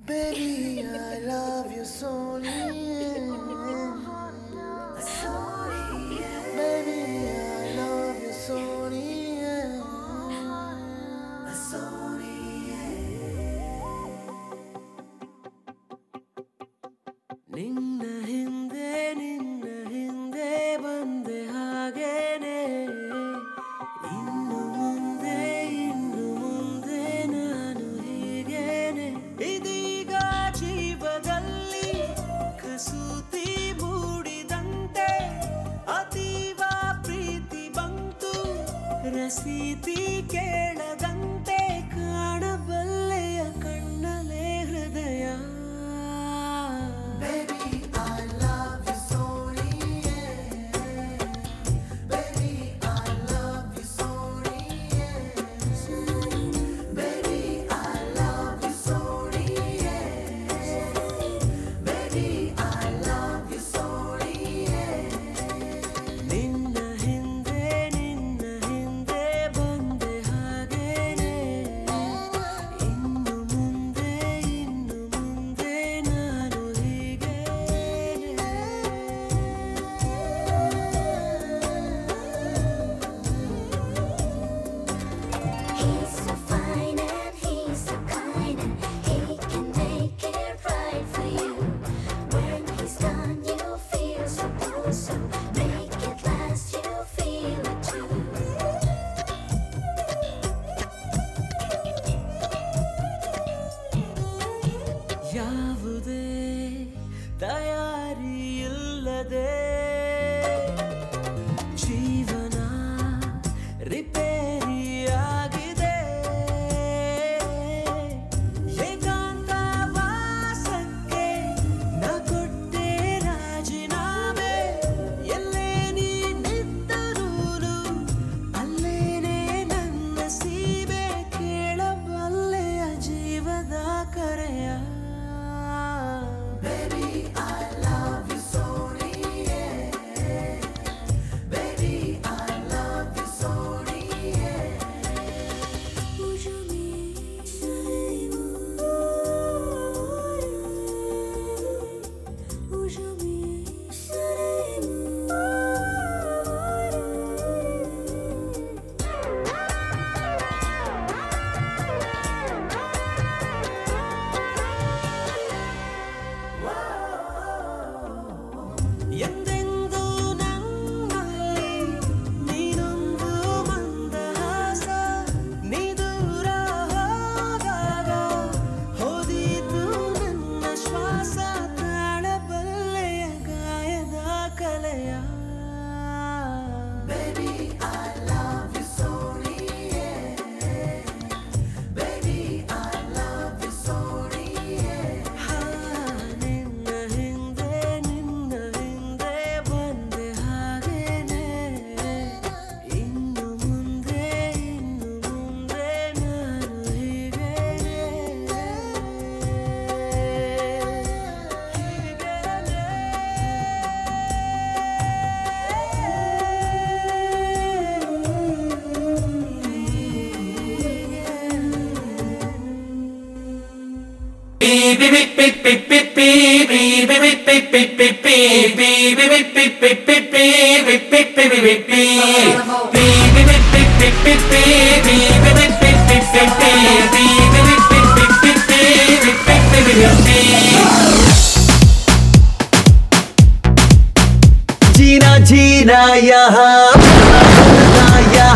Baby, I love you so, yeah. Baby, I love you so, yeah. ನಿನ್ನ ಹಿಂದೆ ಬಂದೆ ಹಾಗೇನೆ ಇನ್ನು ಮುಂದೆ ನಾನು ಹೀಗೇನೆ ಇದೀಗ ಜೀವದಲ್ಲಿ ಕಸೂತಿ ಮೂಡಿದಂತೆ ಅತೀವ ಪ್ರೀತಿ ಬಂತು ರಸೀತಿ ಕೇಳದಂತೆ ಕಾಣಬಲ್ಲೆಯ ಕಣ್ಣಲೆ ಹೃದಯ ಯಾವುದೇ ತಯಾರಿ ಇಲ್ಲದೆ ಜೀವನ ರಿಪೇರಿಯಾಗಿದೆ ಏಕಾಂತ ವಾಸಕ್ಕೆ ನ ಕೊಟ್ಟೆ ರಾಜೀನಾಮೆ ಎಲ್ಲೇ ನೀನಿದ್ದರೂ ಅಲ್ಲೇನೆ ನನ್ನ ಸೀಬೆ ಕೇಳಬಲ್ಲೆಯ ಜೀವದ ಕರೆಯ ಎಂದೆಂದೂ ನನ್ನಲ್ಲಿ ನೀನೊಂದು ಮಂದಹಾಸ ನೀ ದೂರ ಹೋದಾಗ ಹೋದಿತು ನನ್ನ ಶ್ವಾಸ ತಾಳಬಲ್ಲೆಯ ಗಾಯದ ಕಲೆಯ Baby, I love you so, yeah. Baby, I love you so, yeah. ನಿನ್ನ ಹಿಂದೆ ಬಂದೆ ಹಾಗೇನೆ ಇನ್ನು ಮುಂದೆ ನಾನು ಹೀಗೇನೆ जीना यहाँ